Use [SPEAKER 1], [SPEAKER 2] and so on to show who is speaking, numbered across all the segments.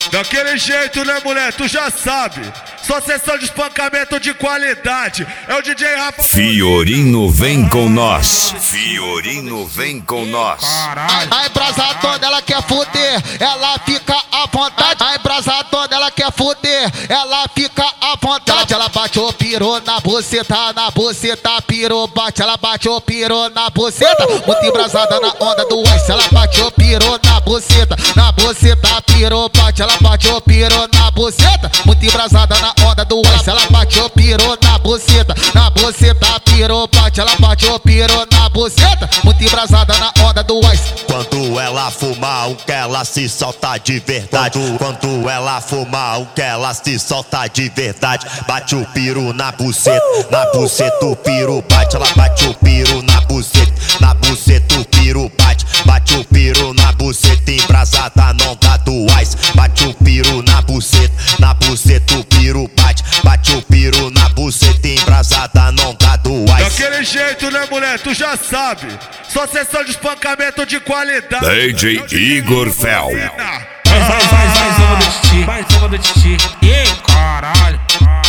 [SPEAKER 1] Daquele jeito, né, mulher? Tu já sabe. Só sessão de espancamento de qualidade. É o DJ Rafa.
[SPEAKER 2] Fiorino vem com nós. Fiorino vem com nós.
[SPEAKER 3] A embrasadona ela quer fuder, ela fica à vontade. A embrasadona ela quer fuder, ela fica à vontade. Ela bate o piru na buceta, piru bate. Ela bate o piru na buceta, muito embrasada na onda do ice. Ela bate o piru na buceta, piru bate. Ela bate o piru na buceta, muito embrasada na onda do ice. Ela bate o piru na buceta, piru bate. Ela bate o piru na buceta, muito embrasada na onda do ice.
[SPEAKER 4] Quando ela fuma, o que ela se solta de verdade. Quando ela fuma, o que ela se solta de verdade. Bate o piru na buceta o piru bate. Ela bate o piru na buceta o piru bate. Bate o piru na buceta, embrasada não dá do ice. Bate o piru na buceta o piru bate. Bate o piru na buceta, embrasada não dá do ice.
[SPEAKER 1] Daquele jeito, né, mulher? Tu já sabe. Só sessão de espancamento de qualidade.
[SPEAKER 2] DJ Igor Fel.
[SPEAKER 5] Vai, zoma do titi. Ei, caralho.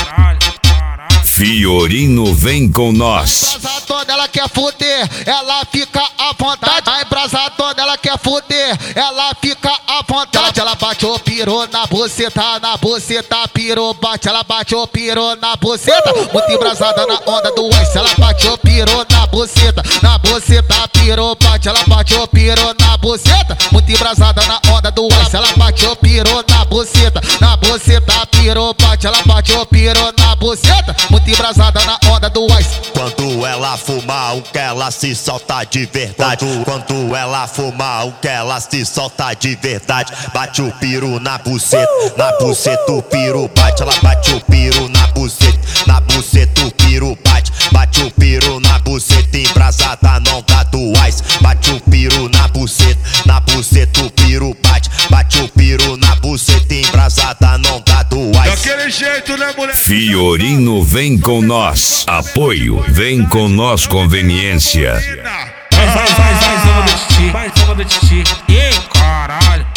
[SPEAKER 2] Fiorino vem com nós.
[SPEAKER 3] A embrasadona ela quer fuder, ela fica à vontade. A embrasadona ela quer fuder, ela fica à vontade. Ela bate o piru na buceta, piru bate. Ela bate o piru na buceta, muito embrasada na onda do ice. Ela bate o piru na buceta, piru bate. Ela bate o piru na buceta, muito embrasada na onda do ice. Ela bate o piru na buceta, piru bate. Ela bate o piru na buceta, muito embrasada na onda do ice.
[SPEAKER 4] Quando ela fuma, o que ela se solta de verdade. Quando ela fuma, o que ela se solta de verdade. Bate o piru na buceta o piru bate. Ela bate o piru na buceta o piru bate. Bate o piru na buceta, embrasada não dá do ice. Bate o piru na buceta o piru bate. Bate o piru na buceta, embrasada não dá do ice.
[SPEAKER 1] Daquele jeito, né, mulher?
[SPEAKER 2] Fiorino vem com nós. Apoio vem com nós. Conveniência.
[SPEAKER 5] Vai, zoma do titi. Ei, caralho.